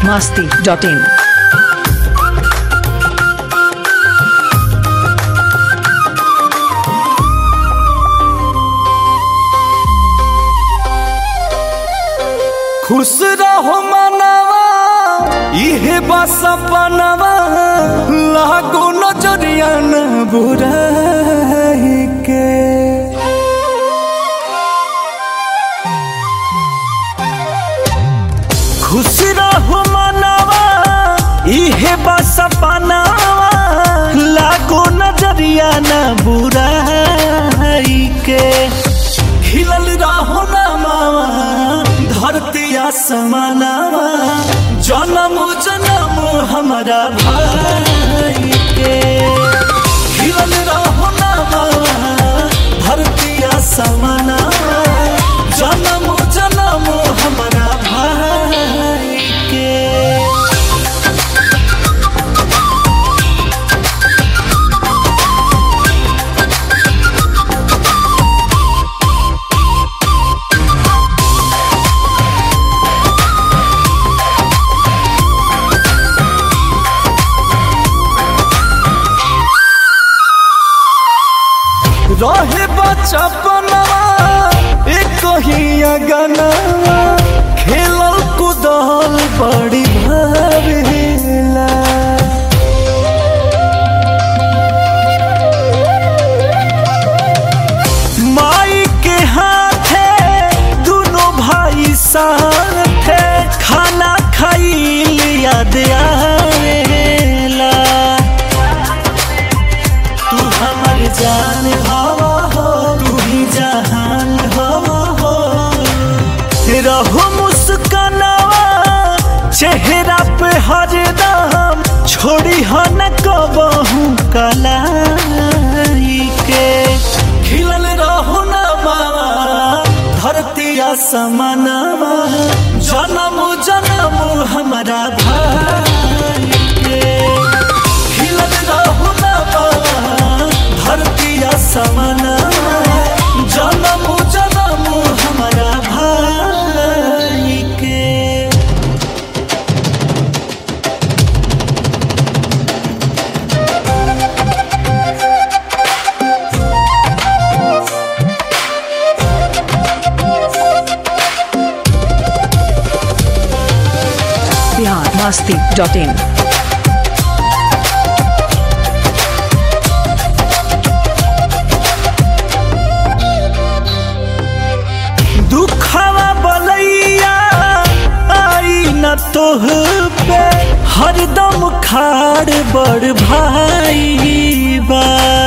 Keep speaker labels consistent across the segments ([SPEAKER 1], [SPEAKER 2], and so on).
[SPEAKER 1] biharmasti.in।
[SPEAKER 2] खुश रहो मनवा इहे बस सपनवा लागो नजरिया न बुराई के। खुश रहो मनवा इहे बस सपनवा लागो नजरिया न बुराई के। खिलल रहो ना मावा धरती आसमानवा जन्म जन्म हमारा भाई के। खिलल रहो ना मावा धरती आसमानवा जन्म जन्म हमारा भाई के। रहे बचपनवा एक ही अगनवा खेलल कूदल बड़ी भावेला। माई के हाथे दोनों भाई साथे खाना खाई याद आवेला। तू हमर जान हवा हो तू ही जहान हवा हो। रहो मुस्कानवा चेहरा पे हरदम छोड़ी हो न कबहू कलाई के। खिलल रहो ना मावा धरती आसमानवा जन्म जन्म हमारा भाई के। खिलल रहो ना मावा धरती आसमानवा जन्म जन्म हमारा भाई के।
[SPEAKER 1] biharmasti.in।
[SPEAKER 2] दुखवा बलैया आई न तोह पे हरदम खाड़ बड़ भाई बा।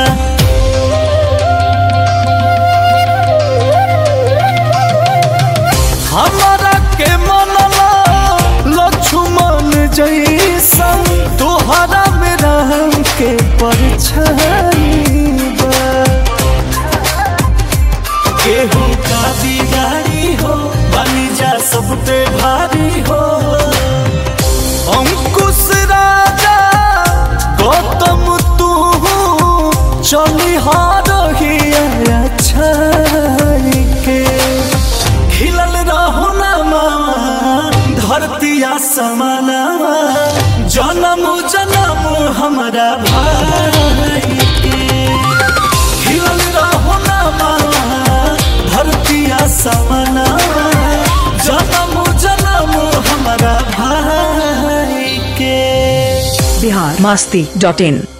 [SPEAKER 2] हमारा के मनला लक्ष्मण जैसन तोहरा में राम के परछाई बा। केहू का बिगाड़ी हो बनी जा सब पे भारी हो। अंकुश राजा गौतम तू चली हारही अच्छा के। खिलल रहो ना मावा धरती आसमानवा जन्म जन्म हमारा भाई के। खिलल रहो ना मावा धरती आसमानवा जन्म जन्म हमारा भाई के।
[SPEAKER 1] biharmasti.in।